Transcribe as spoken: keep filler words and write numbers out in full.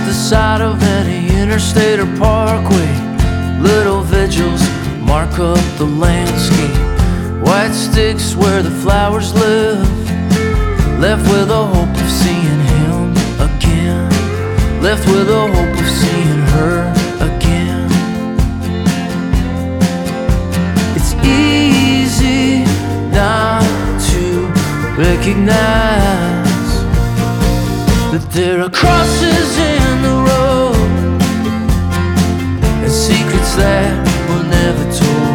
the side of any interstate or parkway. Little vigils mark up the landscape. White sticks where the flowers live, left with the hope of seeing him again, left with the hope of seeing her again. It's easy not to recognize that there are crosses in the road and secrets that were never told.